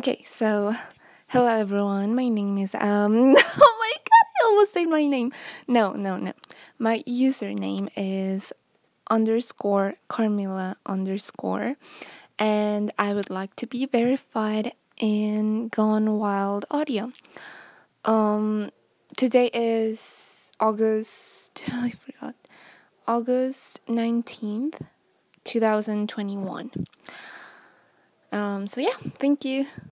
Okay, so hello everyone. My name is oh my god, I almost said my name. No. My username is underscore Carmilla underscore, and I would like to be verified in Gone Wild Audio. Um Today is August I forgot. August 19th, 2021. So yeah, thank you.